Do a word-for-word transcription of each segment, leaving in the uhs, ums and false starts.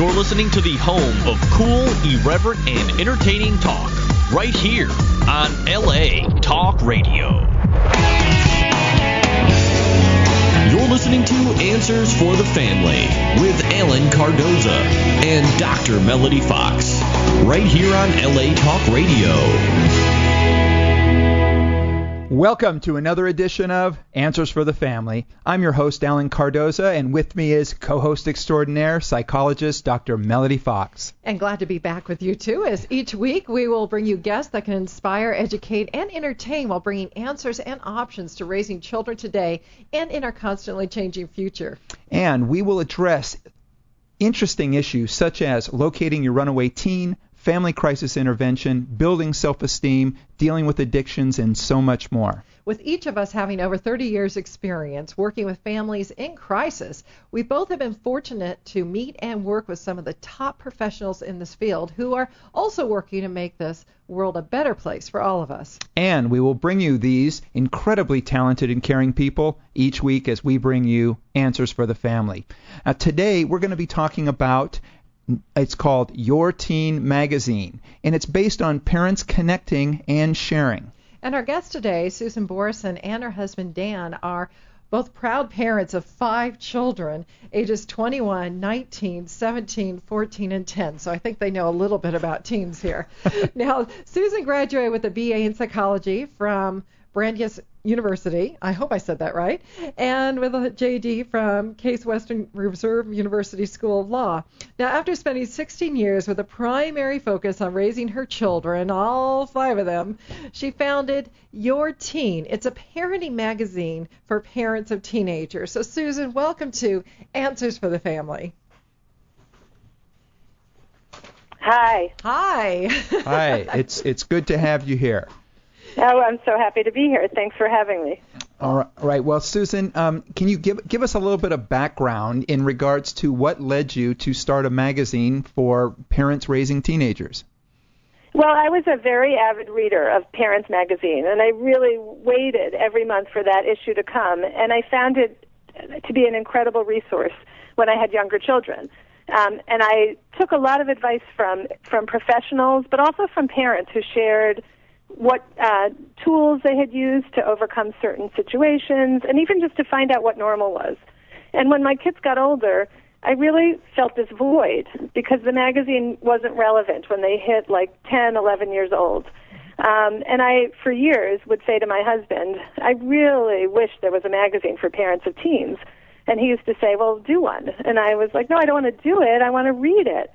You're listening to the home of cool, irreverent, and entertaining talk, right here on L A Talk Radio. You're listening to Answers for the Family with Alan Cardoza and Doctor Melody Fox, right here on L A Talk Radio. Welcome to another edition of Answers for the Family. I'm your host, Alan Cardoza, and with me is co-host extraordinaire, psychologist Doctor Melody Fox. And glad to be back with you, too, as each week we will bring you guests that can inspire, educate, and entertain while bringing answers and options to raising children today and in our constantly changing future. And we will address interesting issues such as locating your runaway teen, family crisis intervention, building self-esteem, dealing with addictions, and so much more. With each of us having over thirty years experience working with families in crisis, we both have been fortunate to meet and work with some of the top professionals in this field who are also working to make this world a better place for all of us. And we will bring you these incredibly talented and caring people each week as we bring you Answers for the Family. Now, today we're going to be talking about It's called Your Teen Magazine, and it's based on parents connecting and sharing. And our guest today, Susan Borison, and her husband Dan, are both proud parents of five children, ages twenty-one, nineteen, seventeen, fourteen, and ten. So I think they know a little bit about teens here. Now, Susan graduated with a B A in psychology from Brandeis University, I hope I said that right, and with a J D from Case Western Reserve University School of Law. Now, after spending sixteen years with a primary focus on raising her children, all five of them, she founded Your Teen. It's a parenting magazine for parents of teenagers. So, Susan, welcome to Answers for the Family. Hi. Hi. Hi. It's it's good to have you here. Oh, I'm so happy to be here. Thanks for having me. All right. Well, Susan, um, can you give give us a little bit of background in regards to what led you to start a magazine for parents raising teenagers? Well, I was a very avid reader of Parents Magazine, and I really waited every month for that issue to come, and I found it to be an incredible resource when I had younger children. Um, and I took a lot of advice from, from professionals, but also from parents who shared what uh, tools they had used to overcome certain situations, and even just to find out what normal was. And when my kids got older, I really felt this void because the magazine wasn't relevant when they hit like ten, eleven years old. Um, and I, for years, would say to my husband, I really wish there was a magazine for parents of teens. And he used to say, well, do one. And I was like, no, I don't want to do it. I want to read it.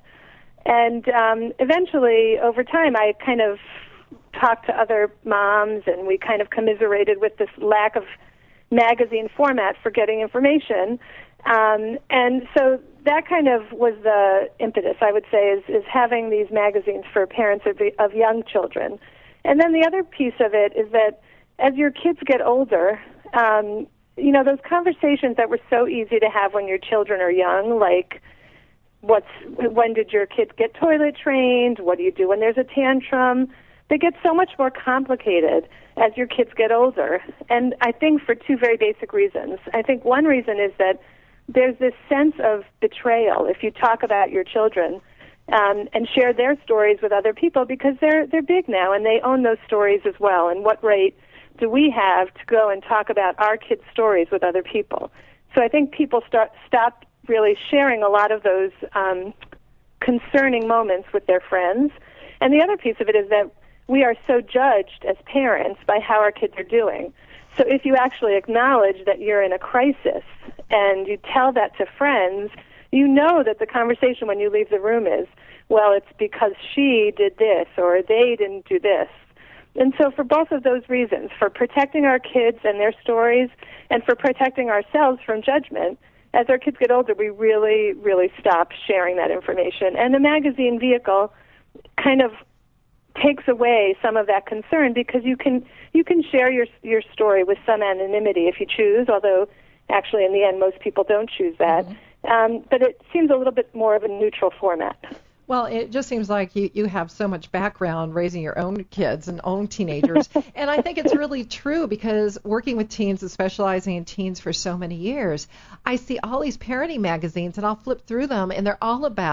And um, eventually, over time, I kind of talked to other moms, and we kind of commiserated with this lack of magazine format for getting information. Um, and so that kind of was the impetus, I would say, is, is having these magazines for parents of, of young children. And then the other piece of it is that as your kids get older, um, you know, those conversations that were so easy to have when your children are young, like, what's when did your kids get toilet trained? What do you do when there's a tantrum? They get so much more complicated as your kids get older. And I think for two very basic reasons. I think one reason is that there's this sense of betrayal if you talk about your children um, and share their stories with other people, because they're they're big now and they own those stories as well. And what right do we have to go and talk about our kids' stories with other people? So I think people start stop really sharing a lot of those um, concerning moments with their friends. And the other piece of it is that we are so judged as parents by how our kids are doing. So if you actually acknowledge that you're in a crisis and you tell that to friends, you know that the conversation when you leave the room is, well, it's because she did this or they didn't do this. And so for both of those reasons, for protecting our kids and their stories and for protecting ourselves from judgment, as our kids get older, we really, really stop sharing that information. And the magazine vehicle kind of takes away some of that concern, because you can you can share your your story with some anonymity if you choose, although actually in the end most people don't choose that. Mm-hmm. Um, but it seems a little bit more of a neutral format. Well, it just seems like you, you have so much background raising your own kids and own teenagers. And I think it's really true, because working with teens and specializing in teens for so many years, I see all these parenting magazines and I'll flip through them and they're all about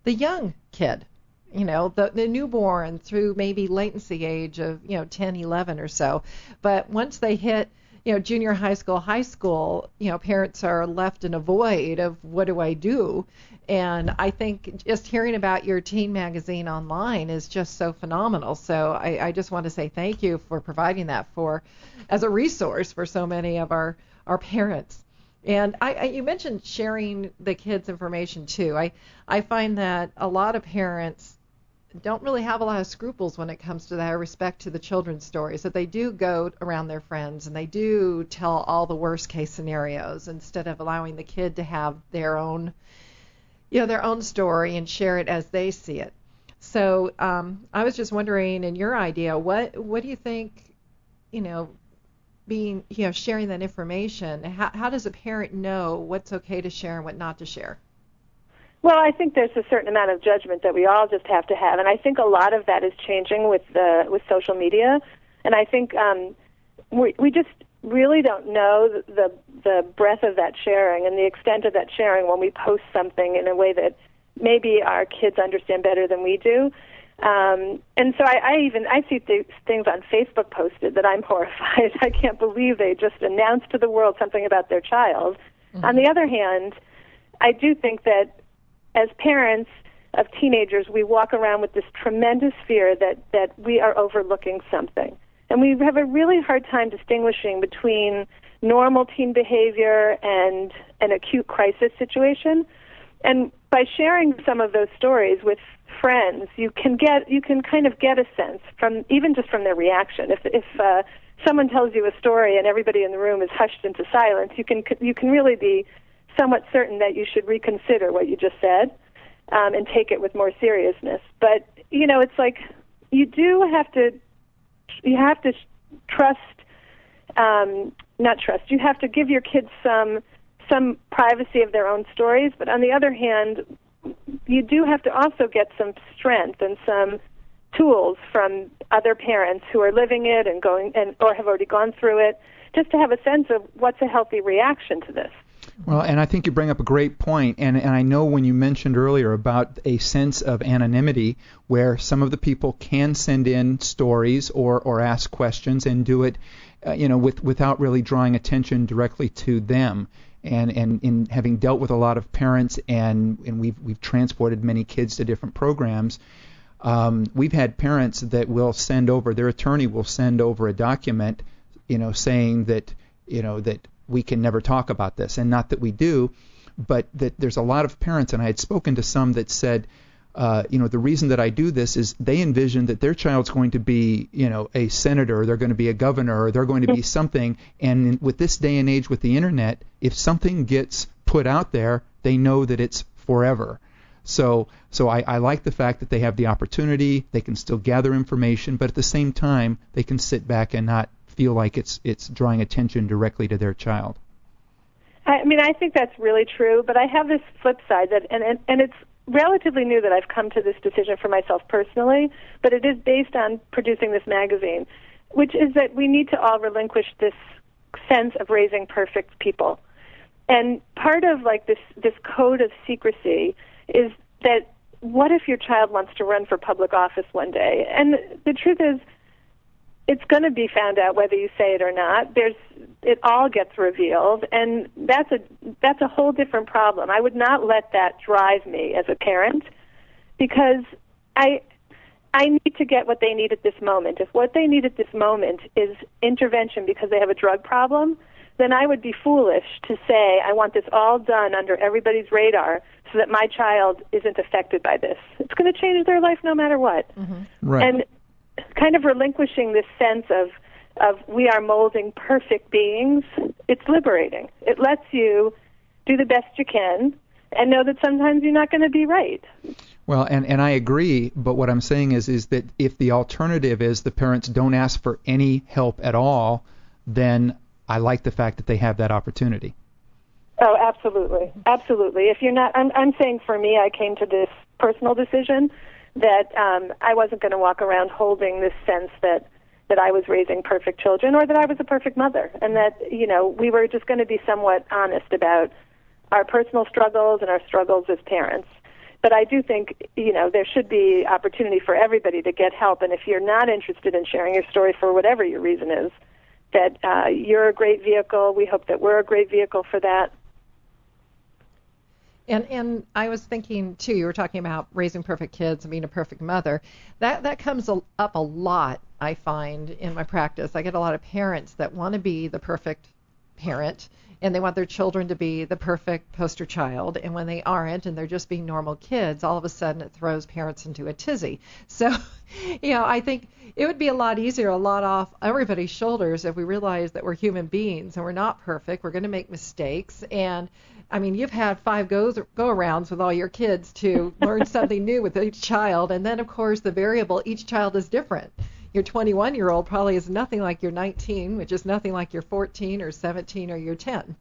the young kid, you know, the, the newborn through maybe latency age of, you know, ten, eleven or so. But once they hit, you know, junior high school, high school, you know, parents are left in a void of what do I do? And I think just hearing about your teen magazine online is just so phenomenal. So I, I just want to say thank you for providing that for as a resource for so many of our, our parents. And I, I, you mentioned sharing the kids' information too. I, I find that a lot of parents don't really have a lot of scruples when it comes to that respect to the children's stories, that they do go around their friends and they do tell all the worst case scenarios instead of allowing the kid to have their own, you know, their own story and share it as they see it. So um, I was just wondering, in your idea, what what do you think, you know, being, you know, sharing that information, how, how does a parent know what's okay to share and what not to share? Well, I think there's a certain amount of judgment that we all just have to have, and I think a lot of that is changing with the with social media. And I think um, we we just really don't know the, the the breadth of that sharing and the extent of that sharing when we post something in a way that maybe our kids understand better than we do. Um, and so I, I even I see th- things on Facebook posted that I'm horrified. I can't believe they just announced to the world something about their child. Mm-hmm. On the other hand, I do think that as parents of teenagers, we walk around with this tremendous fear that, that we are overlooking something. And we have a really hard time distinguishing between normal teen behavior and an acute crisis situation. And by sharing some of those stories with friends, you can get you can kind of get a sense from even just from their reaction. If if uh, someone tells you a story and everybody in the room is hushed into silence, you can you can really be somewhat certain that you should reconsider what you just said um, and take it with more seriousness. But you know, it's like you do have to you have to trust, um, not trust. You have to give your kids some some privacy of their own stories. But on the other hand, you do have to also get some strength and some tools from other parents who are living it and going and or have already gone through it, just to have a sense of what's a healthy reaction to this. Well, and I think you bring up a great point, and, and I know when you mentioned earlier about a sense of anonymity where some of the people can send in stories or, or ask questions and do it, uh, you know, with, without really drawing attention directly to them. And, and in having dealt with a lot of parents and, and we've we've transported many kids to different programs, um, we've had parents that will send over, their attorney will send over a document, you know, saying that, you know, that we can never talk about this, and not that we do, but that there's a lot of parents, and I had spoken to some that said, uh, you know, the reason that I do this is they envision that their child's going to be, you know, a senator, or they're going to be a governor, or they're going to be something, and in, with this day and age with the internet, if something gets put out there, they know that it's forever. So so I, I like the fact that they have the opportunity, they can still gather information, but at the same time, they can sit back and not feel like it's it's drawing attention directly to their child. I mean, I think that's really true, but I have this flip side that, and, and, and it's relatively new that I've come to this decision for myself personally, but it is based on producing this magazine, which is that we need to all relinquish this sense of raising perfect people. And part of like this, this code of secrecy is that what if your child wants to run for public office one day? And the truth is, it's going to be found out whether you say it or not. There's, it all gets revealed, and that's a that's a whole different problem. I would not let that drive me as a parent, because I I need to get what they need at this moment. If what they need at this moment is intervention because they have a drug problem, then I would be foolish to say I want this all done under everybody's radar so that my child isn't affected by this. It's going to change their life no matter what. Mm-hmm. Right. And kind of relinquishing this sense of of we are molding perfect beings, it's liberating. It lets you do the best you can and know that sometimes you're not going to be right. Well, and, and I agree, but what I'm saying is is that if the alternative is the parents don't ask for any help at all, then I like the fact that they have that opportunity. Oh, absolutely. Absolutely. If you're not, I'm, I'm saying for me, I came to this personal decision that um, I wasn't going to walk around holding this sense that, that I was raising perfect children or that I was a perfect mother, and that, you know, we were just going to be somewhat honest about our personal struggles and our struggles as parents. but I do think, you know, there should be opportunity for everybody to get help. And if you're not interested in sharing your story for whatever your reason is, that uh, you're a great vehicle. We hope that we're a great vehicle for that. And and I was thinking too, you were talking about raising perfect kids and being a perfect mother. That that comes up a lot, I find, in my practice. I get a lot of parents that want to be the perfect parent, and they want their children to be the perfect poster child. And when they aren't, and they're just being normal kids, all of a sudden it throws parents into a tizzy. So, you know, I think it would be a lot easier, a lot off everybody's shoulders if we realize that we're human beings and we're not perfect. We're going to make mistakes. And I mean, you've had five goes, go-arounds with all your kids to learn something new with each child. And then, of course, the variable, each child is different. Your twenty-one-year-old probably is nothing like your nineteen, which is nothing like your fourteen or seventeen or your ten.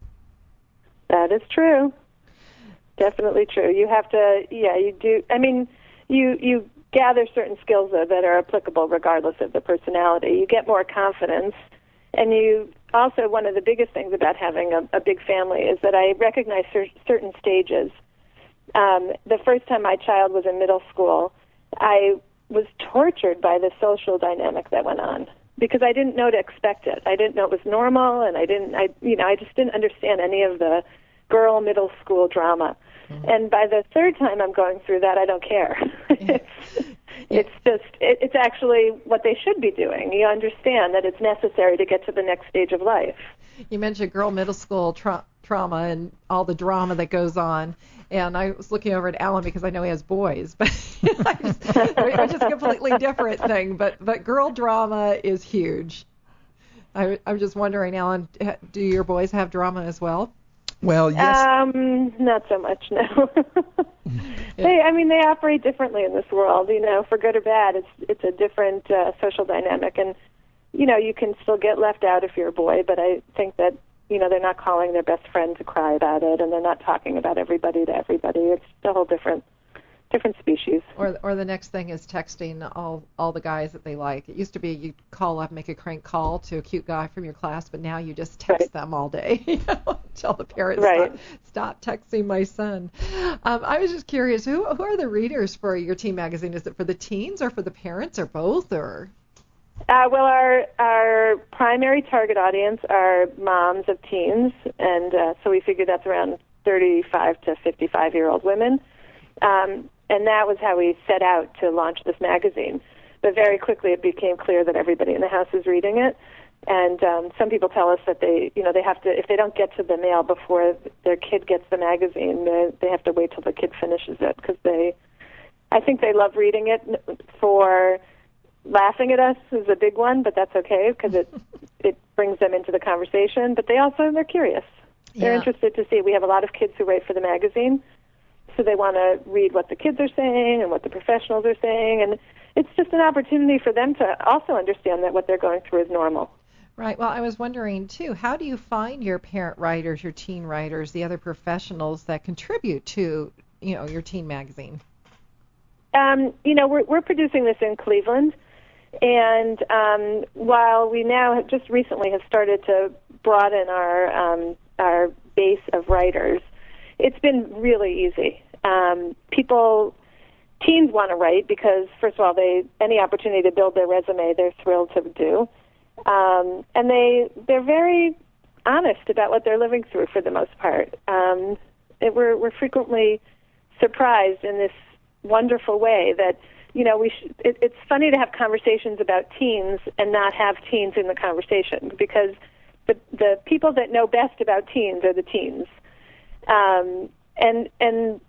That is true. Definitely true. You have to, yeah, you do. I mean, you you gather certain skills though, that are applicable regardless of the personality. You get more confidence. And you also, one of the biggest things about having a, a big family is that I recognize cer- certain stages. Um, the first time my child was in middle school, I was tortured by the social dynamic that went on because I didn't know to expect it. I didn't know it was normal, and I didn't, I, you know, I just didn't understand any of the girl middle school drama. Mm-hmm. And by the third time I'm going through that, I don't care. Yeah. It's just, it, it's actually what they should be doing. You understand that it's necessary to get to the next stage of life. You mentioned girl middle school tra- trauma and all the drama that goes on. And I was looking over at Alan because I know he has boys, but I just, it's just a completely different thing. But, but girl drama is huge. I, I'm just wondering, Alan, do your boys have drama as well? Well, yes. Um, not so much, no. They, I mean, they operate differently in this world, you know, for good or bad. It's it's a different uh, social dynamic, and you know, you can still get left out if you're a boy, but I think that, you know, they're not calling their best friend to cry about it, and they're not talking about everybody to everybody. It's a whole different different species. Or or the next thing is texting all all the guys that they like. It used to be you call up, make a crank call to a cute guy from your class, but now you just text right. them all day. You know, tell the parents, right. stop, stop texting my son. Um, I was just curious, who who are the readers for your teen magazine? Is it for the teens or for the parents or both? Or Uh, well, our our primary target audience are moms of teens, and uh, so we figure that's around thirty-five to fifty-five-year-old women. Um, and that was how we set out to launch this magazine. But very quickly it became clear that everybody in the house is reading it. And um, some people tell us that they, you know, they have to, if they don't get to the mail before their kid gets the magazine, they, they have to wait till the kid finishes it because they, I think they love reading it for laughing at us is a big one, but that's okay because it it brings them into the conversation. But they also, they're curious. They're yeah. interested to see. We have a lot of kids who write for the magazine, so they want to read what the kids are saying and what the professionals are saying, and it's just an opportunity for them to also understand that what they're going through is normal. Right. Well, I was wondering, too, how do you find your parent writers, your teen writers, the other professionals that contribute to, you know, your teen magazine? Um, you know, we're, we're producing this in Cleveland, and um, while we now have just recently have started to broaden our um, our base of writers, it's been really easy. Um, people, teens want to write because, first of all, they any opportunity to build their resume, they're thrilled to do. Um, and they, they're very honest about what they're living through for the most part. Um, it, we're, we're frequently surprised in this wonderful way that, you know, we sh- it, it's funny to have conversations about teens and not have teens in the conversation because the, the people that know best about teens are the teens. Um, and, and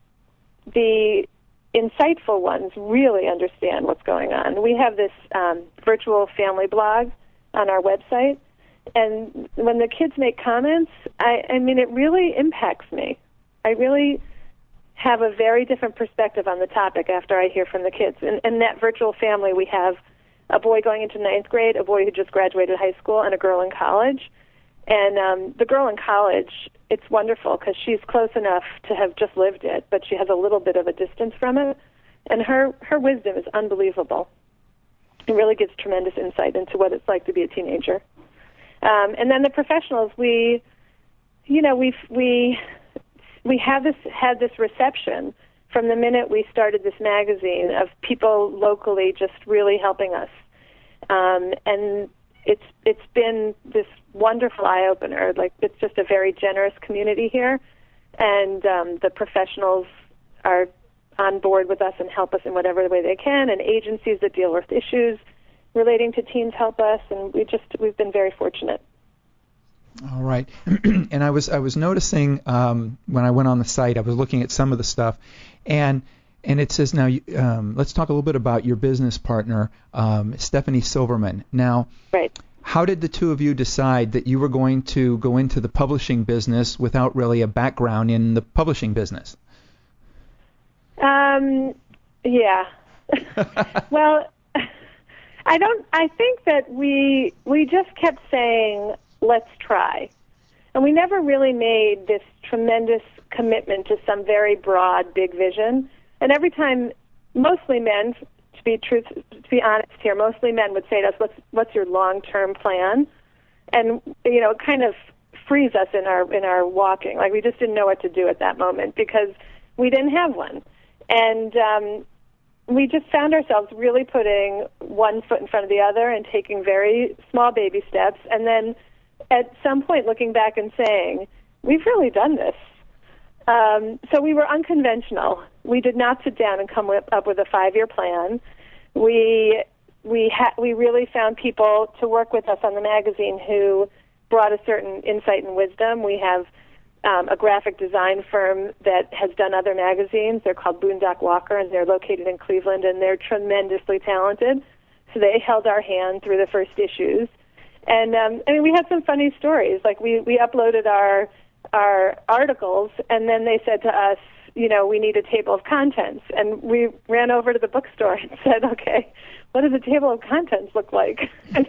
the insightful ones really understand what's going on. We have this um, virtual family blog on our website, and when the kids make comments, I, I mean, it really impacts me. I really have a very different perspective on the topic after I hear from the kids. And in that virtual family, we have a boy going into ninth grade, a boy who just graduated high school, and a girl in college. And um, the girl in college, it's wonderful because she's close enough to have just lived it, but she has a little bit of a distance from it. And her, her wisdom is unbelievable. It really gives tremendous insight into what it's like to be a teenager. Um, and then the professionals, we, you know, we we we have this had this reception from the minute we started this magazine of people locally just really helping us. Um, and it's it's been this wonderful eye-opener. Like, it's just a very generous community here, and um, the professionals are on board with us and help us in whatever way they can, and agencies that deal with issues relating to teens help us, and we just we've been very fortunate. All right. And I was I was noticing um, when I went on the site, I was looking at some of the stuff, and and it says now, um, let's talk a little bit about your business partner, um, Stephanie Silverman. Now, right. How did the two of you decide that you were going to go into the publishing business without really a background in the publishing business? Um, yeah. Well, I don't. I think that we we just kept saying, let's try. And we never really made this tremendous commitment to some very broad, big vision. And every time, mostly men, to be truth, to be honest here, mostly men would say to us, what's, what's your long-term plan? And, you know, it kind of frees us in our, in our walking. Like, we just didn't know what to do at that moment because we didn't have one. And um, we just found ourselves really putting one foot in front of the other and taking very small baby steps, and then at some point looking back and saying, we've really done this. Um, so we were unconventional. We did not sit down and come with, up with a five-year plan. We we ha- we really found people to work with us on the magazine who brought a certain insight and wisdom. We have um, a graphic design firm that has done other magazines. They're called Boondock Walker, and they're located in Cleveland, and they're tremendously talented. So they held our hand through the first issues. And, um, I mean, we had some funny stories. Like, we, we uploaded our our articles, and then they said to us, you know, we need a table of contents. And we ran over to the bookstore and said, okay, what does a table of contents look like?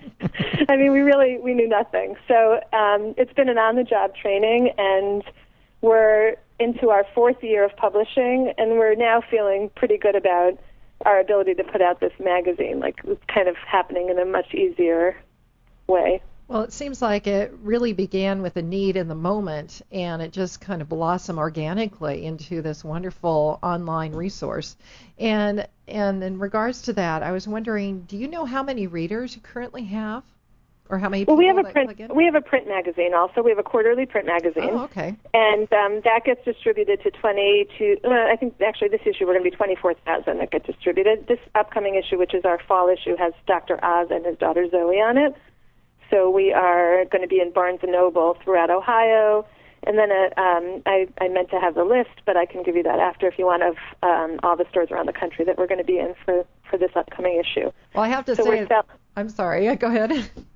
I mean, we really, we knew nothing. So um, it's been an on-the-job training, and we're into our fourth year of publishing, and we're now feeling pretty good about our ability to put out this magazine. Like, it's kind of happening in a much easier way. Well, it seems like it really began with a need in the moment, and it just kind of blossomed organically into this wonderful online resource. And and in regards to that, I was wondering, do you know how many readers you currently have, or how many people well, we have a that print click in? we have a print magazine also. We have a quarterly print magazine. Oh, okay. And um, that gets distributed to twenty-two. Uh, I think actually this issue we're going to be twenty-four thousand that get distributed. This upcoming issue, which is our fall issue, has Doctor Oz and his daughter Zoe on it. So we are going to be in Barnes and Noble throughout Ohio, and then uh, um, I, I meant to have the list, but I can give you that after if you want, of um, all the stores around the country that we're going to be in for, for this upcoming issue. Well, I have to so say, sell- I'm sorry. Go ahead.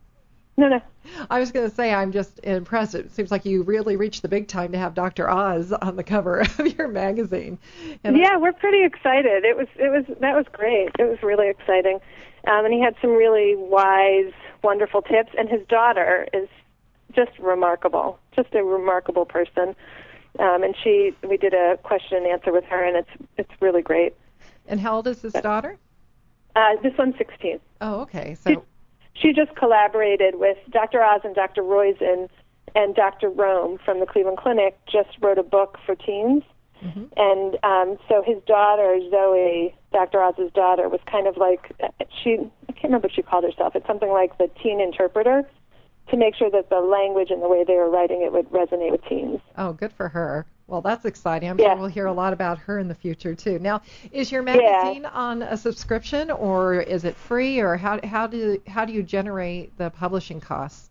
No, no. I was going to say I'm just impressed. It seems like you really reached the big time to have Doctor Oz on the cover of your magazine. And yeah, I- we're pretty excited. It was it was that was great. It was really exciting, um, and he had some really wise, wonderful tips. And his daughter is just remarkable, just a remarkable person. Um, and she, we did a question and answer with her, and it's it's really great. And how old is his daughter? Uh, this one's sixteen. Oh, okay. So. She just collaborated with Doctor Oz and Doctor Roizen, and Doctor Rome from the Cleveland Clinic just wrote a book for teens. Mm-hmm. And um, so his daughter, Zoe, Doctor Oz's daughter, was kind of like, she, I can't remember what she called herself. It's something like the teen interpreter, to make sure that the language and the way they were writing it would resonate with teens. Oh, good for her. Well, that's exciting. I'm yeah. sure we'll hear a lot about her in the future, too. Now, is your magazine yeah. on a subscription, or is it free, or how how do how do you generate the publishing costs?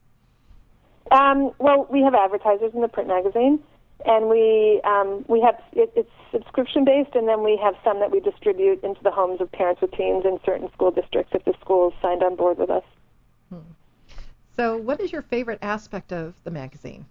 Um, well, we have advertisers in the print magazine, and we um, we have it, it's subscription-based, and then we have some that we distribute into the homes of parents with teens in certain school districts if the school's signed on board with us. Hmm. So what is your favorite aspect of the magazine?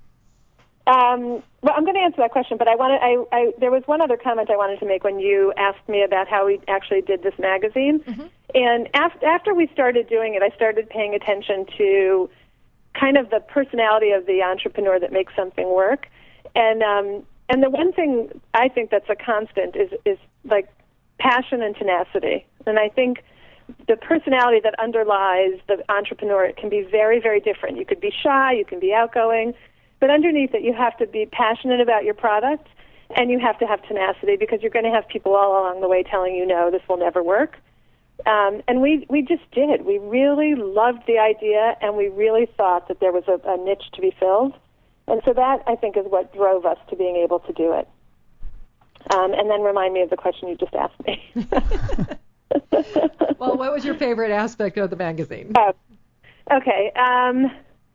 Um, well, I'm going to answer that question, but I wanted, I, I, there was one other comment I wanted to make when you asked me about how we actually did this magazine. Mm-hmm. And after, after we started doing it, I started paying attention to kind of the personality of the entrepreneur that makes something work. And um, and the one thing I think that's a constant is is like passion and tenacity. And I think the personality that underlies the entrepreneur, it can be very, very different. You could be shy, you can be outgoing, but underneath it, you have to be passionate about your product, and you have to have tenacity because you're going to have people all along the way telling you, no, this will never work. Um, and we, we just did. We really loved the idea, and we really thought that there was a, a niche to be filled. And so that, I think, is what drove us to being able to do it. Um, and then remind me of the question you just asked me. Well, what was your favorite aspect of the magazine? Uh, okay. Um,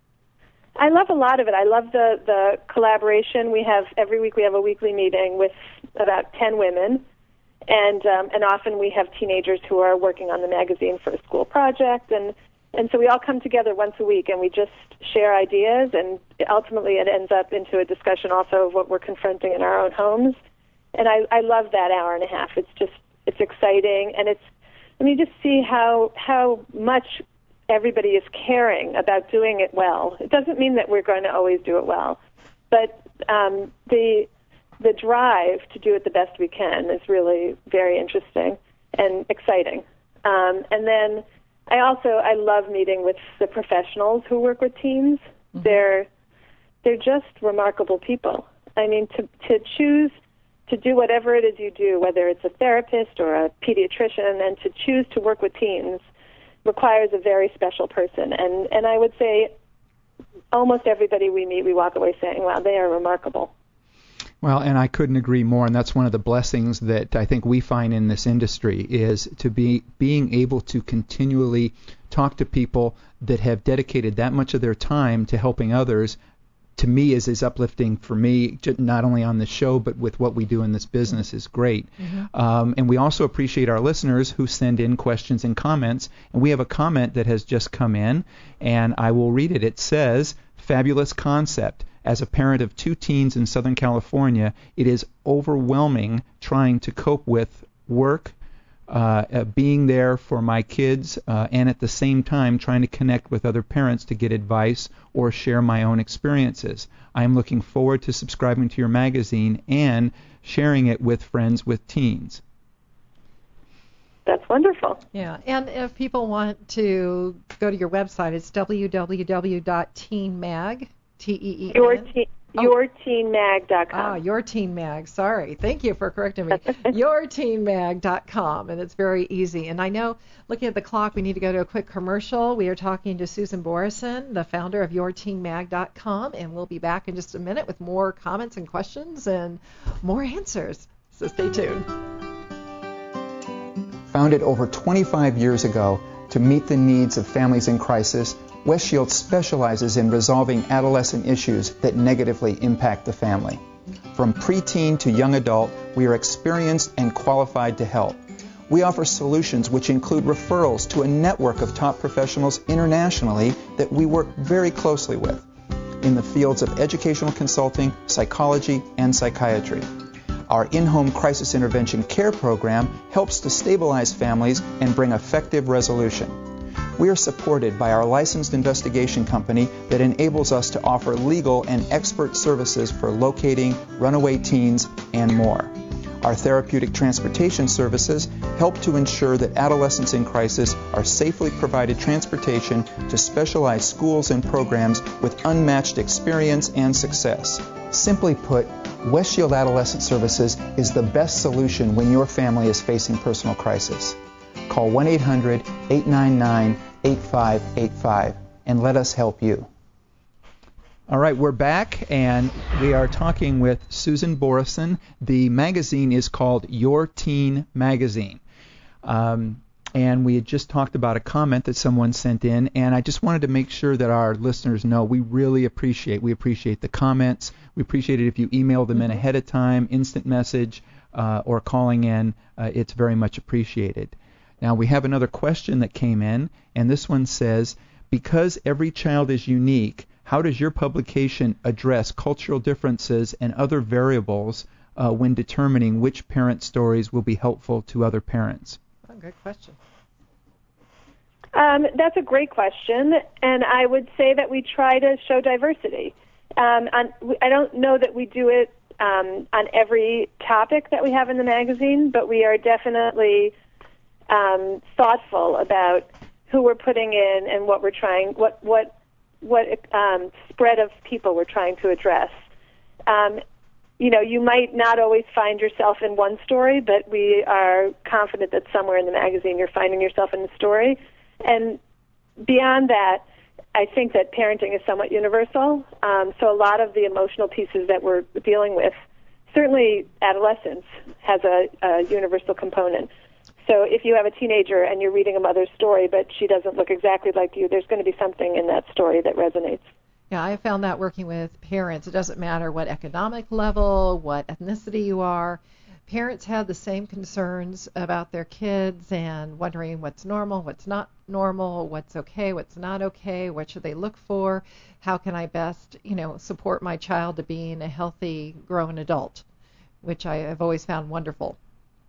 I love a lot of it. I love the, the collaboration. We have, every week we have a weekly meeting with about ten women. And um, and often we have teenagers who are working on the magazine for a school project, and, and so we all come together once a week and we just share ideas, and ultimately it ends up into a discussion also of what we're confronting in our own homes. And I, I love that hour and a half. It's just, it's exciting, and it's, I mean, just see how how much everybody is caring about doing it well. It doesn't mean that we're going to always do it well, but um, the the drive to do it the best we can is really very interesting and exciting. Um, and then I also, I love meeting with the professionals who work with teens. Mm-hmm. They're, they're just remarkable people. I mean, to, to choose to do whatever it is you do, whether it's a therapist or a pediatrician, and to choose to work with teens requires a very special person. And, and I would say almost everybody we meet, we walk away saying, wow, they are remarkable. Well, and I couldn't agree more, and that's one of the blessings that I think we find in this industry is to be being able to continually talk to people that have dedicated that much of their time to helping others. To me, is is uplifting for me, not only on the show, but with what we do in this business is great. Mm-hmm. Um, and we also appreciate our listeners who send in questions and comments. And we have a comment that has just come in, and I will read it. It says, fabulous concept. As a parent of two teens in Southern California, it is overwhelming trying to cope with work, uh, uh, being there for my kids, uh, and at the same time trying to connect with other parents to get advice or share my own experiences. I am looking forward to subscribing to your magazine and sharing it with friends with teens. That's wonderful. Yeah, and if people want to go to your website, it's w w w dot teen mag. T E E N. Your, te- oh. your teen mag dot com. Ah, Your Teen Mag. Sorry. Thank you for correcting me. your teen mag dot com, and it's very easy. And I know, looking at the clock, we need to go to a quick commercial. We are talking to Susan Borison, the founder of your teen mag dot com, and we'll be back in just a minute with more comments and questions and more answers. So stay tuned. Founded over twenty-five years ago to meet the needs of families in crisis, West Shield specializes in resolving adolescent issues that negatively impact the family. From preteen to young adult, we are experienced and qualified to help. We offer solutions which include referrals to a network of top professionals internationally that we work very closely with in the fields of educational consulting, psychology, and psychiatry. Our in-home crisis intervention care program helps to stabilize families and bring effective resolution. We are supported by our licensed investigation company that enables us to offer legal and expert services for locating runaway teens and more. Our therapeutic transportation services help to ensure that adolescents in crisis are safely provided transportation to specialized schools and programs with unmatched experience and success. Simply put, West Shield Adolescent Services is the best solution when your family is facing personal crisis. Call one eight hundred eight nine nine eight five eight five and let us help you. All right, we're back, and we are talking with Susan Borison. The magazine is called Your Teen Magazine. Um, and we had just talked about a comment that someone sent in, and I just wanted to make sure that our listeners know we really appreciate, we appreciate the comments. We appreciate it if you email them in ahead of time, instant message, uh, or calling in. Uh, it's very much appreciated. Now, we have another question that came in, and this one says, because every child is unique, how does your publication address cultural differences and other variables uh, when determining which parent stories will be helpful to other parents? Oh, good question. Um, that's a great question, and I would say that we try to show diversity. Um, on, I don't know that we do it um, on every topic that we have in the magazine, but we are definitely um, thoughtful about who we're putting in and what we're trying, what what what um, spread of people we're trying to address. Um, you know, you might not always find yourself in one story, but we are confident that somewhere in the magazine you're finding yourself in the story. And beyond that, I think that parenting is somewhat universal. Um, so a lot of the emotional pieces that we're dealing with, certainly adolescence has a, a universal component. So if you have a teenager and you're reading a mother's story, but she doesn't look exactly like you, there's going to be something in that story that resonates. Yeah, I found that working with parents, it doesn't matter what economic level, what ethnicity you are. Parents have the same concerns about their kids and wondering what's normal, what's not normal, what's okay, what's not okay, what should they look for, how can I best, you know, support my child to being a healthy, grown adult, which I have always found wonderful.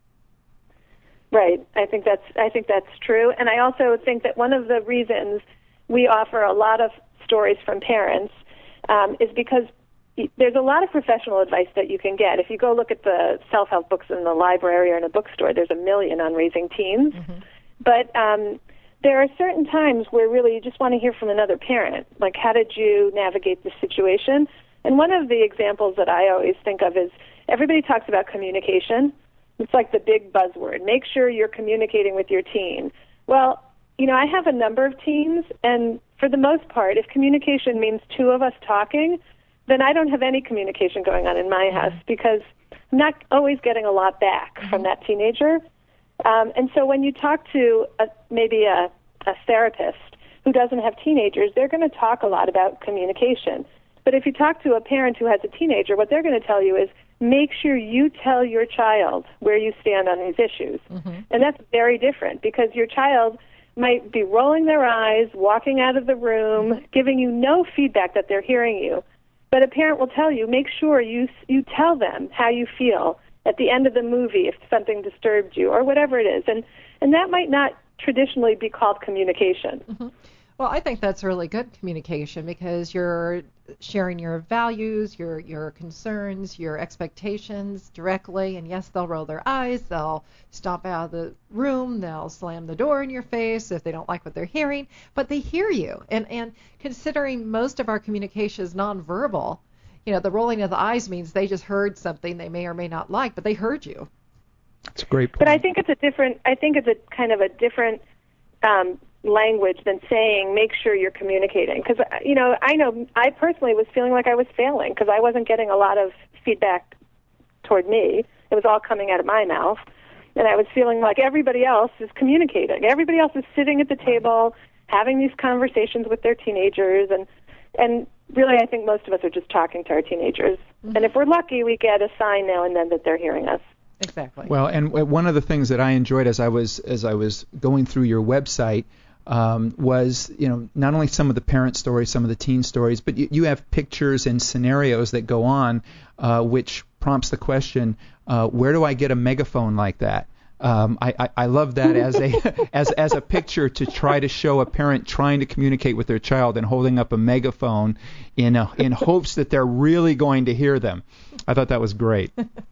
Right. I think that's I think that's true. And I also think that one of the reasons we offer a lot of stories from parents um, is because there's a lot of professional advice that you can get. If you go look at the self-help books in the library or in a bookstore, there's a million on raising teens. Mm-hmm. But um, there are certain times where really you just want to hear from another parent. Like, how did you navigate the situation? And one of the examples that I always think of is everybody talks about communication. It's like the big buzzword. Make sure you're communicating with your teen. Well, you know, I have a number of teens, and for the most part, if communication means two of us talking, then I don't have any communication going on in my house because I'm not always getting a lot back mm-hmm. from that teenager. Um, and so when you talk to a, maybe a, a therapist who doesn't have teenagers, they're going to talk a lot about communication. But if you talk to a parent who has a teenager, what they're going to tell you is make sure you tell your child where you stand on these issues. Mm-hmm. And that's very different because your child might be rolling their eyes, walking out of the room, mm-hmm. giving you no feedback that they're hearing you. But a parent will tell you, make sure you you tell them how you feel at the end of the movie if something disturbed you or whatever it is. And, and that might not traditionally be called communication. Mm-hmm. Well, I think that's really good communication because you're sharing your values, your your concerns, your expectations directly. And yes, they'll roll their eyes, they'll stomp out of the room, they'll slam the door in your face if they don't like what they're hearing, but they hear you. And and considering most of our communication is nonverbal, you know, the rolling of the eyes means they just heard something they may or may not like, but they heard you. That's a great point. But I think it's a different. I think it's a kind of a different. Um, language than saying make sure you're communicating, because you know I know I personally was feeling like I was failing because I wasn't getting a lot of feedback toward me. It was all coming out of my mouth, and I was feeling like everybody else is communicating. Everybody else is sitting at the table having these conversations with their teenagers, and and really I think most of us are just talking to our teenagers. Mm-hmm. And if we're lucky, we get a sign now and then that they're hearing us. Exactly. Well, and one of the things that I enjoyed as I was as I was going through your website um, was, you know, not only some of the parent stories, some of the teen stories, but you, you have pictures and scenarios that go on, uh, which prompts the question, uh, where do I get a megaphone like that? Um, I, I, I love that as a as as a picture to try to show a parent trying to communicate with their child and holding up a megaphone in a, in hopes that they're really going to hear them. I thought that was great.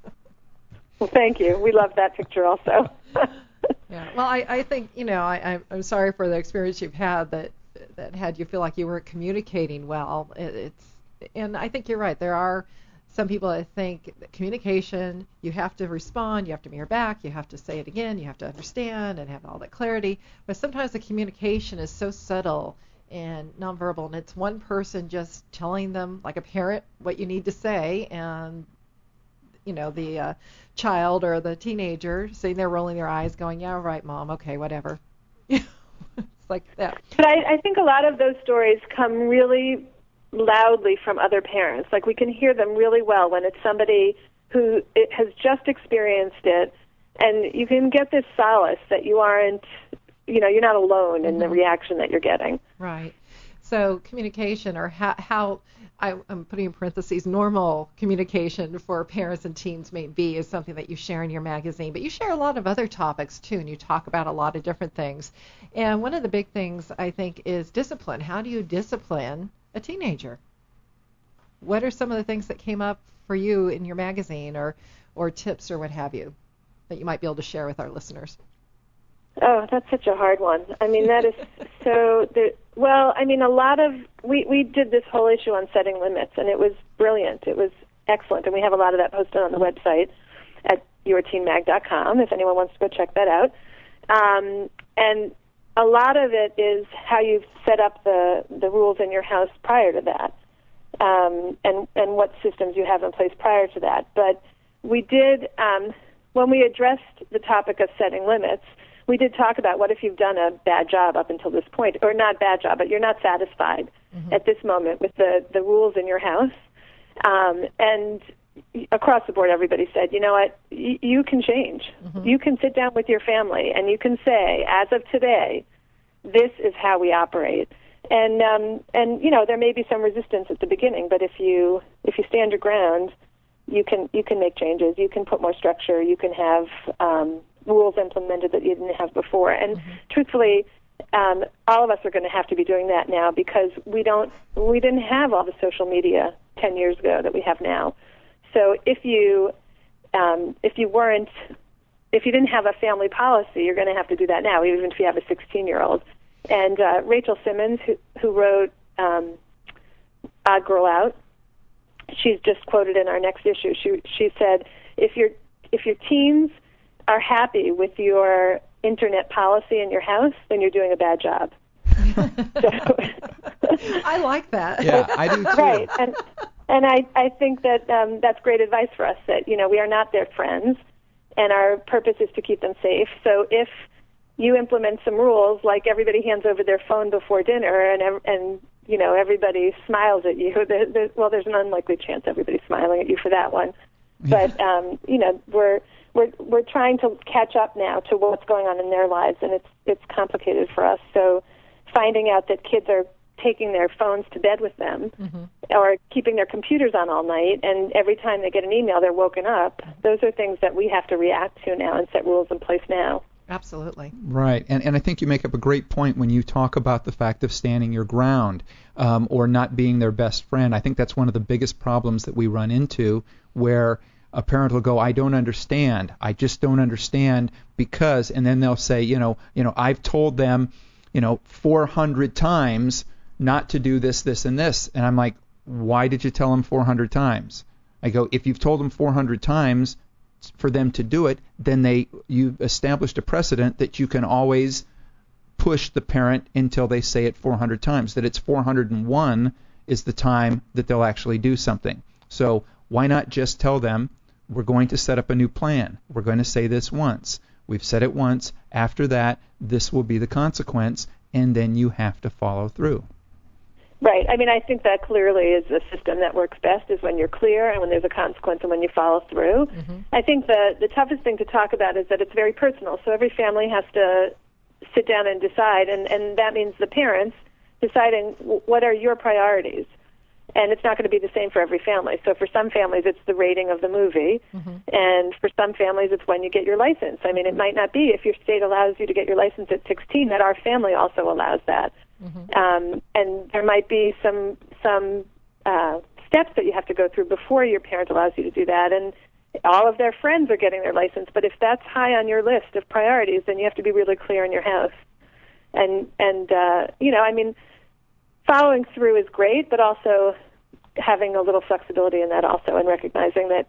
Well, thank you. We love that picture also. Yeah. Well, I, I think, you know, I, I'm sorry for the experience you've had that that had you feel like you weren't communicating well. It, it's and I think you're right. There are some people that think that communication, you have to respond, you have to mirror back, you have to say it again, you have to understand and have all that clarity. But sometimes the communication is so subtle and nonverbal, and it's one person just telling them, like a parent, what you need to say, and you know, the uh, child or the teenager sitting there rolling their eyes going, yeah, right, Mom, okay, whatever. It's like that. But I, I think a lot of those stories come really loudly from other parents. Like we can hear them really well when it's somebody who it has just experienced it, and you can get this solace that you aren't, you know, you're not alone in mm-hmm. the reaction that you're getting. Right. So communication, or how, how I, I'm putting in parentheses, normal communication for parents and teens may be, is something that you share in your magazine. But you share a lot of other topics, too, and you talk about a lot of different things. And one of the big things, I think, is discipline. How do you discipline a teenager? What are some of the things that came up for you in your magazine, or, or tips or what have you, that you might be able to share with our listeners? Oh, that's such a hard one. I mean, that is so, the, well, I mean, a lot of, we, we did this whole issue on setting limits, and it was brilliant. It was excellent, and we have a lot of that posted on the website at your teen mag dot com if anyone wants to go check that out. Um, and a lot of it is how you've set up the, the rules in your house prior to that, um, and, and what systems you have in place prior to that. But we did, um, when we addressed the topic of setting limits, we did talk about what if you've done a bad job up until this point, or not bad job, but you're not satisfied mm-hmm. at this moment with the, the rules in your house. Um, and across the board, everybody said, you know what, y- you can change. Mm-hmm. You can sit down with your family and you can say, as of today, this is how we operate. And, um, and you know, there may be some resistance at the beginning, but if you if you stand your ground, you can you can make changes. You can put more structure. You can have um, rules implemented that you didn't have before. And mm-hmm. truthfully, um, all of us are going to have to be doing that now because we don't we didn't have all the social media ten years ago that we have now. So if you um, if you weren't if you didn't have a family policy, you're going to have to do that now, even if you have a sixteen-year-old. And uh, Rachel Simmons, who who wrote um, Odd Girl Out, she's just quoted in our next issue. She she said, if your if your teens are happy with your internet policy in your house, then you're doing a bad job. So, I like that. Yeah, I do too. Right, and and I I think that um, that's great advice for us. That you know we are not their friends, and our purpose is to keep them safe. So if you implement some rules, like everybody hands over their phone before dinner, and and you know everybody smiles at you. There, there, well, there's an unlikely chance everybody's smiling at you for that one, but um, you know we're we're we're trying to catch up now to what's going on in their lives, and it's it's complicated for us. So finding out that kids are taking their phones to bed with them, mm-hmm. or keeping their computers on all night, and every time they get an email, they're woken up. Those are things that we have to react to now and set rules in place now. Absolutely. Right. And and I think you make up a great point when you talk about the fact of standing your ground um, or not being their best friend. I think that's one of the biggest problems that we run into, where a parent will go, I don't understand. I just don't understand because, and then they'll say, you know, you know, I've told them, you know, four hundred times not to do this, this, and this. And I'm like, why did you tell them four hundred times? I go, if you've told them four hundred times for them to do it, then they you've established a precedent that you can always push the parent until they say it four hundred times, that it's four hundred one is the time that they'll actually do something. So why not just tell them, we're going to set up a new plan. We're going to say this once. We've said it once. After that, this will be the consequence, and then you have to follow through. Right. I mean, I think that clearly is the system that works best, is when you're clear and when there's a consequence and when you follow through. Mm-hmm. I think the, the toughest thing to talk about is that it's very personal. So every family has to sit down and decide, and, and that means the parents deciding what are your priorities. And it's not going to be the same for every family. So for some families, it's the rating of the movie. Mm-hmm. And for some families, it's when you get your license. I mean, it might not be if your state allows you to get your license at sixteen, that our family also allows that. Mm-hmm. Um, and there might be some some uh, steps that you have to go through before your parent allows you to do that. And all of their friends are getting their license. But if that's high on your list of priorities, then you have to be really clear in your house. And, and uh, you know, I mean, following through is great, but also having a little flexibility in that also, and recognizing that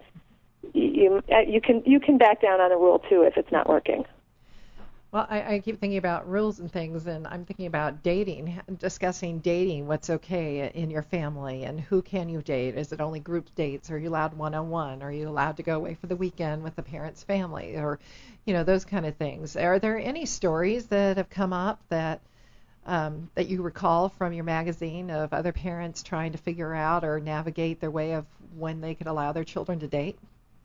you you can you can back down on a rule too if it's not working. Well, I, I keep thinking about rules and things, and I'm thinking about dating, discussing dating, what's okay in your family, and who can you date? Is it only group dates? Are you allowed one-on-one? Are you allowed to go away for the weekend with the parents' family? Or, you know, those kind of things. Are there any stories that have come up that um, that you recall from your magazine of other parents trying to figure out or navigate their way of when they could allow their children to date?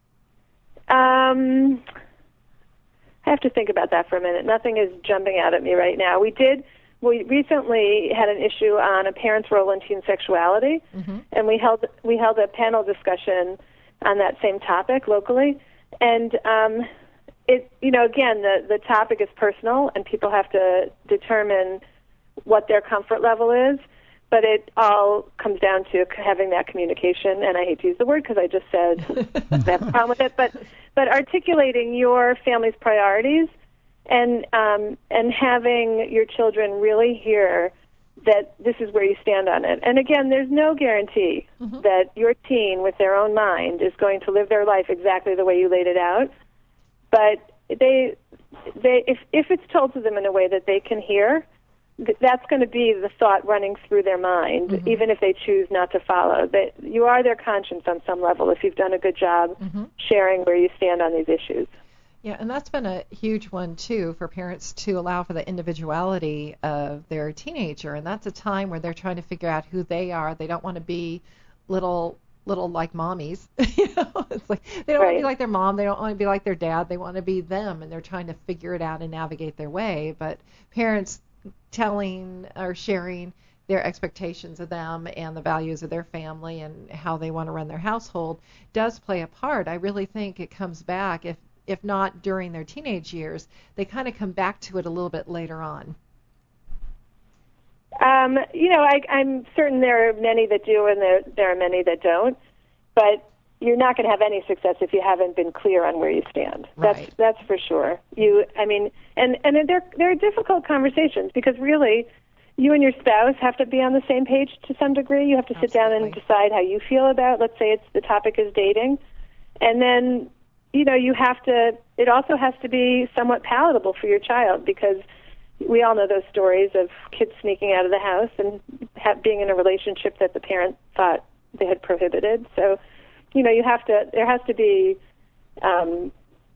Um... I have to think about that for a minute. Nothing is jumping out at me right now. We did, we recently had an issue on a parent's role in teen sexuality, mm-hmm. and we held we held a panel discussion on that same topic locally. And um, it, you know, again, the the topic is personal, and people have to determine what their comfort level is. But it all comes down to having that communication, and I hate to use the word because I just said that's the problem with it, but but articulating your family's priorities and um, and having your children really hear that this is where you stand on it. And again, there's no guarantee mm-hmm. that your teen with their own mind is going to live their life exactly the way you laid it out. But they, they, if, if it's told to them in a way that they can hear, th- that's going to be the thought running through their mind, mm-hmm. even if they choose not to follow. That you are their conscience on some level if you've done a good job mm-hmm. sharing where you stand on these issues. Yeah, and that's been a huge one, too, for parents to allow for the individuality of their teenager. And that's a time where they're trying to figure out who they are. They don't want to be little, little like mommies. you know, it's like they don't right. want to be like their mom. They don't want to be like their dad. They want to be them, and they're trying to figure it out and navigate their way. But parents telling or sharing their expectations of them and the values of their family and how they want to run their household does play a part. I really think it comes back, if if not during their teenage years, they kind of come back to it a little bit later on. Um, you know, I, I'm certain there are many that do and there, there are many that don't, but you're not going to have any success if you haven't been clear on where you stand. Right. That's that's for sure. You, I mean, and, and they're, they're difficult conversations because really you and your spouse have to be on the same page to some degree. You have to sit Absolutely. down and decide how you feel about, let's say it's the topic is dating, and then you know, you have to, it also has to be somewhat palatable for your child because we all know those stories of kids sneaking out of the house and have, being in a relationship that the parent thought they had prohibited. So, you know, you have to, there has to be um,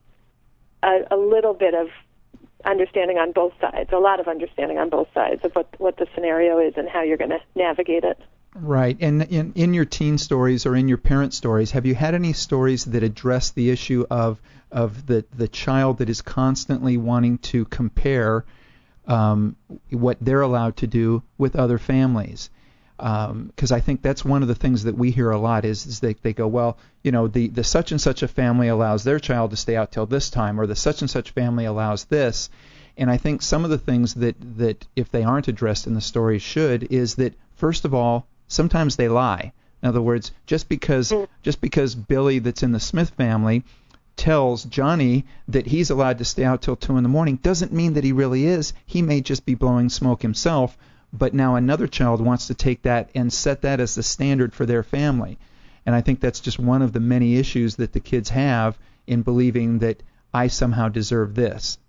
a, a little bit of understanding on both sides, a lot of understanding on both sides of what, what the scenario is and how you're going to navigate it. Right. And in, in your teen stories or in your parent stories, have you had any stories that address the issue of of the, the child that is constantly wanting to compare um, what they're allowed to do with other families? Because um, I think that's one of the things that we hear a lot is, is they, they go, well, you know, the, the such and such a family allows their child to stay out till this time, or the such and such family allows this. And I think some of the things that, that if they aren't addressed in the story should is that, first of all, sometimes they lie. In other words, just because just because Billy that's in the Smith family tells Johnny that he's allowed to stay out till two in the morning doesn't mean that he really is. He may just be blowing smoke himself, but now another child wants to take that and set that as the standard for their family. And I think that's just one of the many issues that the kids have in believing that I somehow deserve this.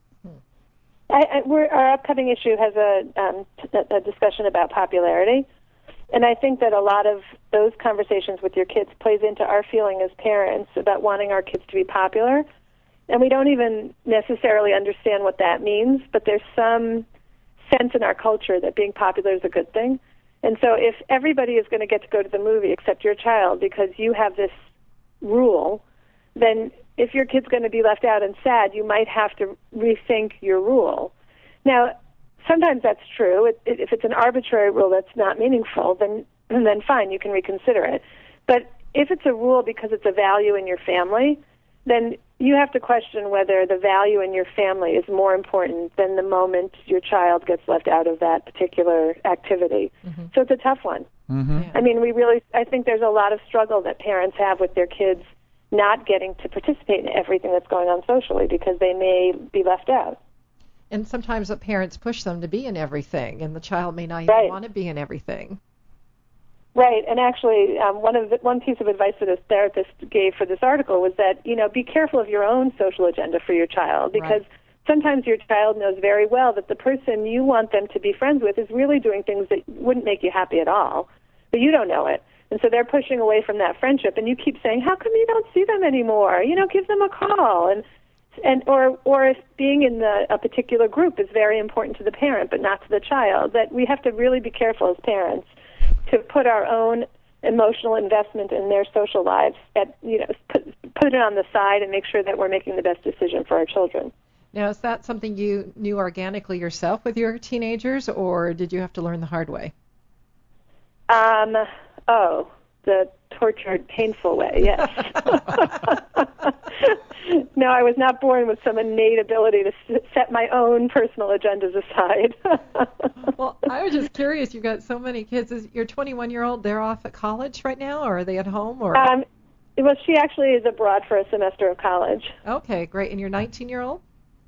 I, I, we're, our upcoming issue has a, um, a discussion about popularity. And I think that a lot of those conversations with your kids plays into our feeling as parents about wanting our kids to be popular. And we don't even necessarily understand what that means, but there's some sense in our culture that being popular is a good thing. And so if everybody is going to get to go to the movie except your child because you have this rule, then if your kid's going to be left out and sad, you might have to rethink your rule. Now, sometimes that's true. It, it, if it's an arbitrary rule that's not meaningful, then then fine, you can reconsider it. But if it's a rule because it's a value in your family, then you have to question whether the value in your family is more important than the moment your child gets left out of that particular activity. Mm-hmm. So it's a tough one. Mm-hmm. Yeah. I mean, we really, I think there's a lot of struggle that parents have with their kids not getting to participate in everything that's going on socially because they may be left out. And sometimes the parents push them to be in everything, and the child may not even right. want to be in everything. Right, and actually, um, one of the, one piece of advice that a therapist gave for this article was that, you know, be careful of your own social agenda for your child, because right. sometimes your child knows very well that the person you want them to be friends with is really doing things that wouldn't make you happy at all, but you don't know it. And so they're pushing away from that friendship, and you keep saying, how come you don't see them anymore? You know, give them a call. And And or or if being in the, a particular group is very important to the parent but not to the child, that we have to really be careful as parents to put our own emotional investment in their social lives at you know put put it on the side and make sure that we're making the best decision for our children. Now, is that something you knew organically yourself with your teenagers, or did you have to learn the hard way? Um. Oh, the tortured, painful way. Yes. No, I was not born with some innate ability to set my own personal agendas aside. Well, I was just curious. You've got so many kids. Is your twenty-one-year-old, they're off at college right now, or are they at home? Or um, well, she actually is abroad for a semester of college. Okay, great. And your nineteen-year-old?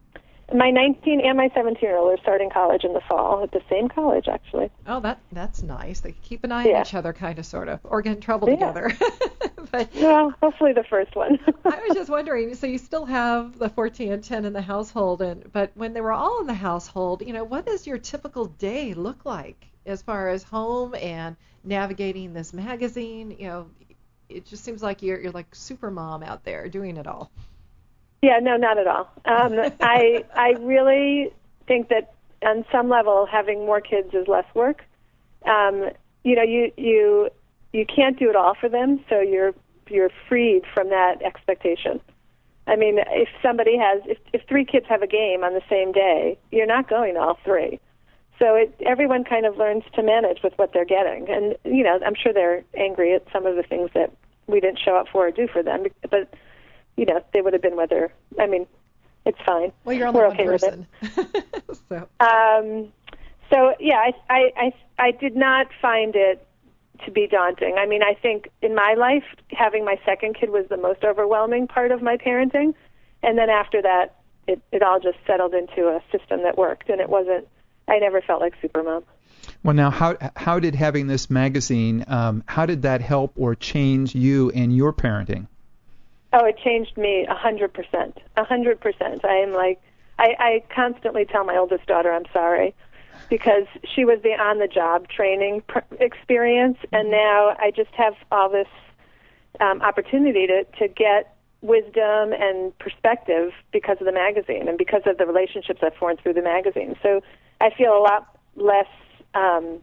My nineteen and my seventeen-year-old are starting college in the fall at the same college, actually. Oh, that that's nice. They keep an eye Yeah. on each other, kind of, sort of, or get in trouble Yeah. together. But Well, hopefully the first one. I was just wondering, so you still have the fourteen and ten in the household, and but when they were all in the household, you know, what does your typical day look like as far as home and navigating this magazine? You know, it just seems like you're you're like super mom out there doing it all. Yeah, no, not at all. Um, I I really think that on some level having more kids is less work. Um, you know, you you you can't do it all for them, so you're you're freed from that expectation. I mean, if somebody has if if three kids have a game on the same day, you're not going to all three. So it, everyone kind of learns to manage with what they're getting, and you know, I'm sure they're angry at some of the things that we didn't show up for or do for them, but. You know, they would have been whether, I mean, it's fine. Well, you're only We're one okay person. With it. so. Um, so, yeah, I, I, I, I did not find it to be daunting. I mean, I think in my life, having my second kid was the most overwhelming part of my parenting. And then after that, it, it all just settled into a system that worked. And it wasn't, I never felt like Supermom. Well, now, how how did having this magazine, um, how did that help or change you and your parenting? Oh, it changed me a hundred percent. A hundred percent. I am like, I, I constantly tell my oldest daughter I'm sorry, because she was the on-the-job training pr- experience, and now I just have all this um, opportunity to to get wisdom and perspective because of the magazine and because of the relationships I've formed through the magazine. So I feel a lot less. Um,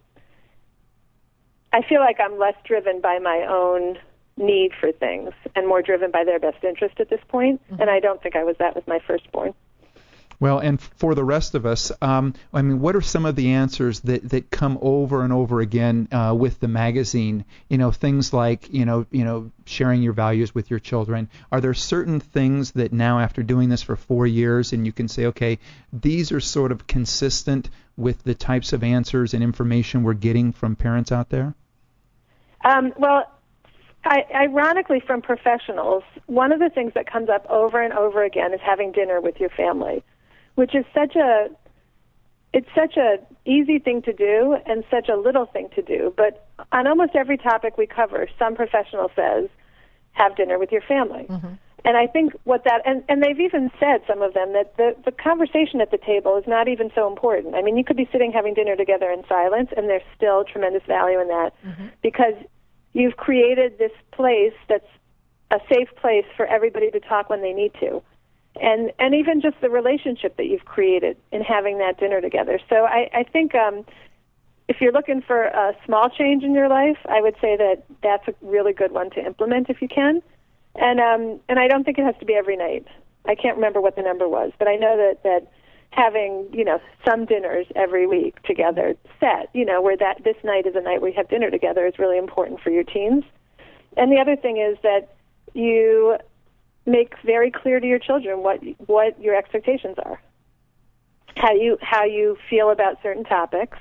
I feel like I'm less driven by my own need for things and more driven by their best interest at this point. Mm-hmm. And I don't think I was that with my firstborn. Well, and for the rest of us, um, I mean, what are some of the answers that, that come over and over again uh, with the magazine? You know, things like, you know, you know, sharing your values with your children. Are there certain things that now, after doing this for four years, and you can say, okay, these are sort of consistent with the types of answers and information we're getting from parents out there? Um, well, I, ironically, from professionals, one of the things that comes up over and over again is having dinner with your family, which is such a, it's such a easy thing to do and such a little thing to do. But on almost every topic we cover, some professional says, have dinner with your family. Mm-hmm. And I think what that, and, and they've even said, some of them, that the, the conversation at the table is not even so important. I mean, you could be sitting having dinner together in silence, and there's still tremendous value in that, mm-hmm. because you've created this place that's a safe place for everybody to talk when they need to. And and even just the relationship that you've created in having that dinner together. So I, I think um, if you're looking for a small change in your life, I would say that that's a really good one to implement if you can. And um, and I don't think it has to be every night. I can't remember what the number was, but I know that, that having, you know, some dinners every week together set, you know, where that this night is a night where you have dinner together is really important for your teens. And the other thing is that you make very clear to your children what what your expectations are, how you how you feel about certain topics,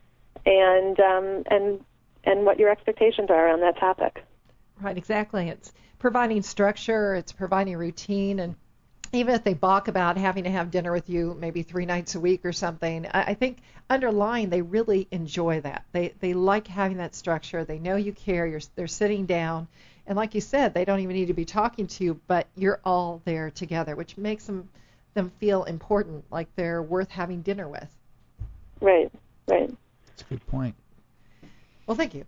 and um, and and what your expectations are on that topic. Right, exactly. It's providing structure, it's providing routine, and even if they balk about having to have dinner with you maybe three nights a week or something, I, I think underlying they really enjoy that. They they like having that structure. They know you care. You're they're sitting down. And like you said, they don't even need to be talking to you, but you're all there together, which makes them them feel important, like they're worth having dinner with. Right, right. That's a good point. Well, thank you.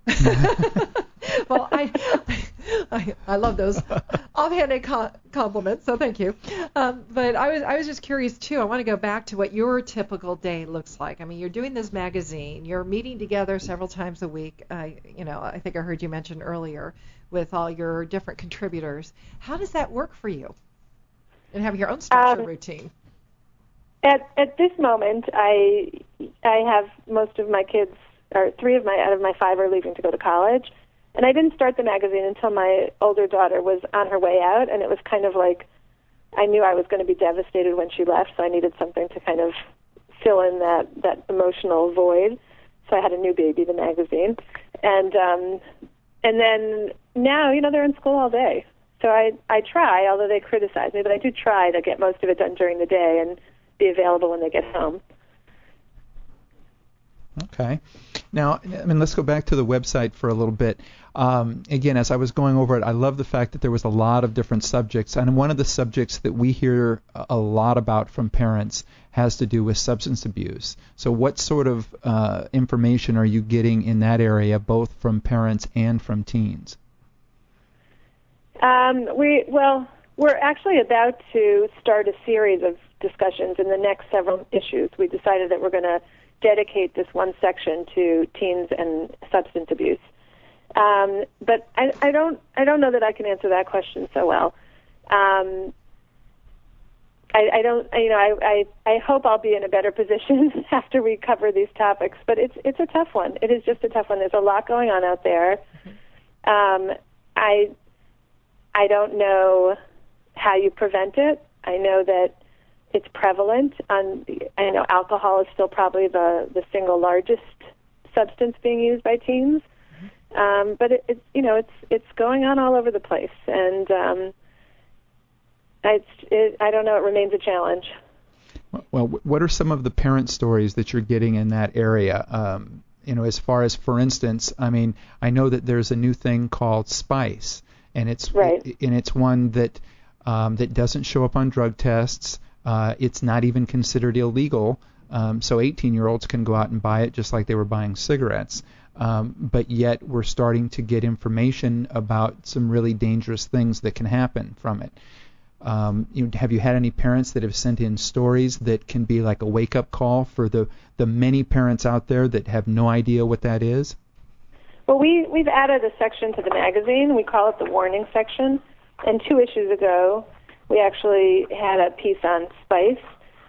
Well, I, I I love those offhanded co- compliments, so thank you. Um, but I was I was just curious too. I want to go back to what your typical day looks like. I mean, you're doing this magazine. You're meeting together several times a week. Uh, you know, I think I heard you mention earlier with all your different contributors. How does that work for you? And having your own structure um, routine. At at this moment, I I have most of my kids, or three of my out of my five are leaving to go to college. And I didn't start the magazine until my older daughter was on her way out, and it was kind of like I knew I was going to be devastated when she left, so I needed something to kind of fill in that, that emotional void. So I had a new baby, the magazine. And um, and then now, you know, they're in school all day. So I, I try, although they criticize me, but I do try to get most of it done during the day. And be available when they get home. Okay. Now, I mean, let's go back to the website for a little bit. Um, again, as I was going over it, I love the fact that there was a lot of different subjects, and one of the subjects that we hear a lot about from parents has to do with substance abuse. So what sort of uh, information are you getting in that area, both from parents and from teens? Um, we well, we're actually about to start a series of discussions in the next several issues. We decided that we're going to dedicate this one section to teens and substance abuse. Um, but I, I don't I don't know that I can answer that question so well. Um, I, I don't you know I, I I hope I'll be in a better position after we cover these topics. But it's it's a tough one. It is just a tough one. There's a lot going on out there. Um, I I don't know how you prevent it. I know that it's prevalent. On, I know alcohol is still probably the, the single largest substance being used by teens, um, but it, it's you know it's it's going on all over the place, and um, it's it, I don't know. It remains a challenge. Well, what are some of the parent stories that you're getting in that area? Um, you know, as far as, for instance, I mean, I know that there's a new thing called Spice, and it's right. and it's one that um, that doesn't show up on drug tests. Uh, it's not even considered illegal, um, so eighteen-year-olds can go out and buy it just like they were buying cigarettes. Um, but yet we're starting to get information about some really dangerous things that can happen from it. Um, you know, have you had any parents that have sent in stories that can be like a wake-up call for the, the many parents out there that have no idea what that is? Well, we, we've added a section to the magazine. We call it the warning section. And two issues ago, we actually had a piece on Spice,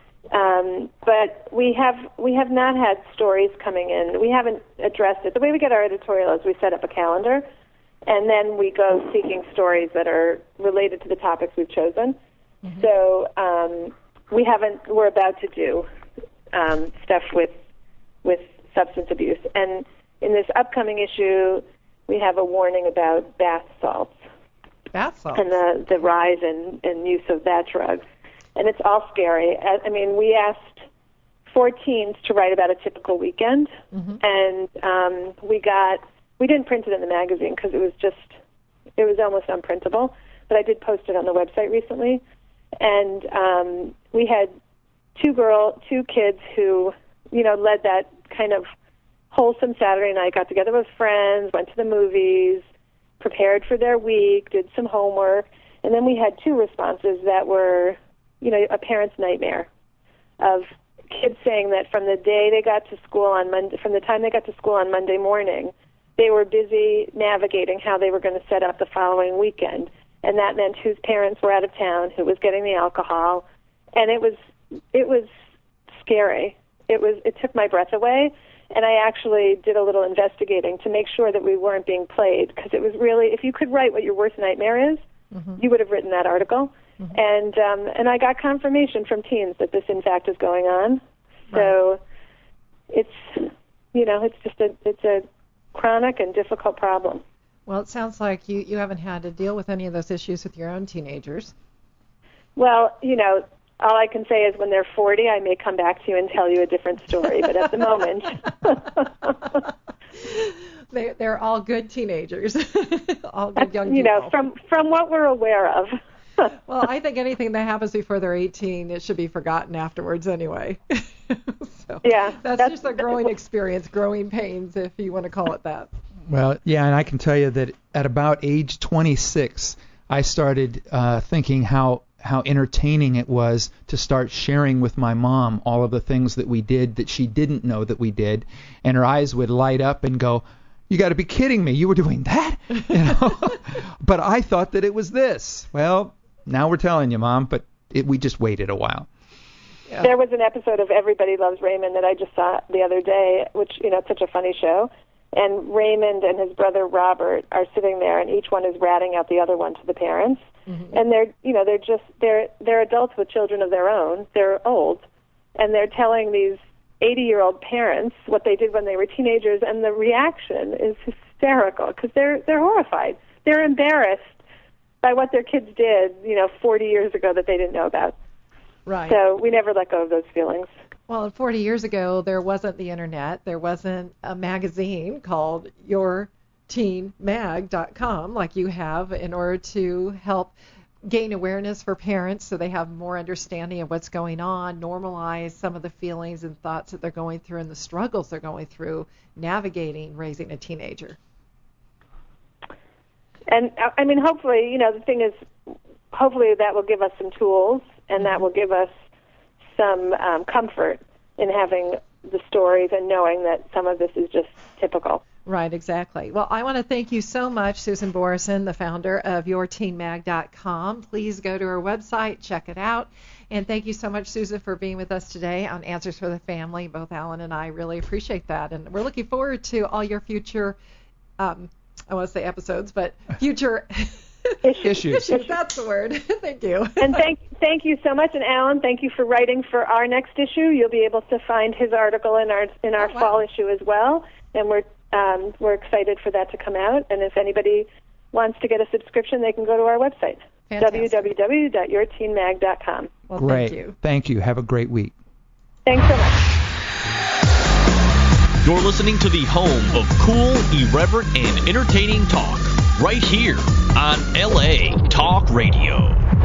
um, but we have we have not had stories coming in. We haven't addressed it. The way we get our editorial is we set up a calendar, and then we go seeking stories that are related to the topics we've chosen. Mm-hmm. So um, we haven't. We're about to do um, stuff with with substance abuse, and in this upcoming issue, we have a warning about bath salts. Bath salts. And the, the rise in, in use of that drug. And it's all scary. I, I mean, we asked four teens to write about a typical weekend, mm-hmm. and um, we got, we didn't print it in the magazine because it was just, it was almost unprintable, but I did post it on the website recently. And um, we had two girl, two kids who, you know, led that kind of wholesome Saturday night, got together with friends, went to the movies, prepared for their week, did some homework, and then we had two responses that were, you know, a parent's nightmare of kids saying that from the day they got to school on Monday, from the time they got to school on Monday morning, they were busy navigating how they were going to set up the following weekend, and that meant whose parents were out of town, who was getting the alcohol, and it was it was scary. It was it took my breath away. And I actually did a little investigating to make sure that we weren't being played, because it was really, if you could write what your worst nightmare is, mm-hmm. you would have written that article. Mm-hmm. And um, and I got confirmation from teens that this, in fact, is going on. Right. So it's, you know, it's just a it's a chronic and difficult problem. Well, it sounds like you, you haven't had to deal with any of those issues with your own teenagers. Well, you know, all I can say is when they're forty, I may come back to you and tell you a different story. But at the moment, they they're all good teenagers, all good young people. You know, from from what we're aware of. Well, I think anything that happens before they're eighteen, it should be forgotten afterwards anyway. So yeah, that's, that's just a growing experience, growing pains, if you want to call it that. Well, yeah, and I can tell you that at about age twenty-six, I started uh, thinking how how entertaining it was to start sharing with my mom all of the things that we did that she didn't know that we did, and her eyes would light up and go, "You got to be kidding me! You were doing that?" You know? But I thought that it was this. Well, now we're telling you, Mom, but it, we just waited a while. Yeah. There was an episode of Everybody Loves Raymond that I just saw the other day, which, you know, it's such a funny show. And Raymond and his brother Robert are sitting there, and each one is ratting out the other one to the parents. Mm-hmm. And they're, you know, they're just they're they're adults with children of their own. They're old, and they're telling these eighty-year-old parents what they did when they were teenagers, and the reaction is hysterical because they're they're horrified. They're embarrassed by what their kids did, you know, forty years ago that they didn't know about. Right. So we never let go of those feelings. Well, forty years ago, there wasn't the internet. There wasn't a magazine called your teen mag dot com like you have in order to help gain awareness for parents so they have more understanding of what's going on, normalize some of the feelings and thoughts that they're going through and the struggles they're going through navigating raising a teenager. And, I mean, hopefully, you know, the thing is, hopefully that will give us some tools, and that will give us some um, comfort in having the stories and knowing that some of this is just typical. Right, exactly. Well, I want to thank you so much, Susan Borison, the founder of your teen mag dot com. Please go to her website, check it out. And thank you so much, Susan, for being with us today on Answers for the Family. Both Alan and I really appreciate that. And we're looking forward to all your future, um, I want to say episodes, but future Issues. issues. That's the word. Thank you. And thank thank you so much. And Alan, thank you for writing for our next issue. You'll be able to find his article in our in our Oh, wow. fall issue as well. And we're um, we're excited for that to come out. And if anybody wants to get a subscription, they can go to our website, Fantastic. w w w dot your teen mag dot com. Well, Great. thank you. Thank you. Have a great week. Thanks so much. You're listening to the home of cool, irreverent, and entertaining talk right here on L A Talk Radio.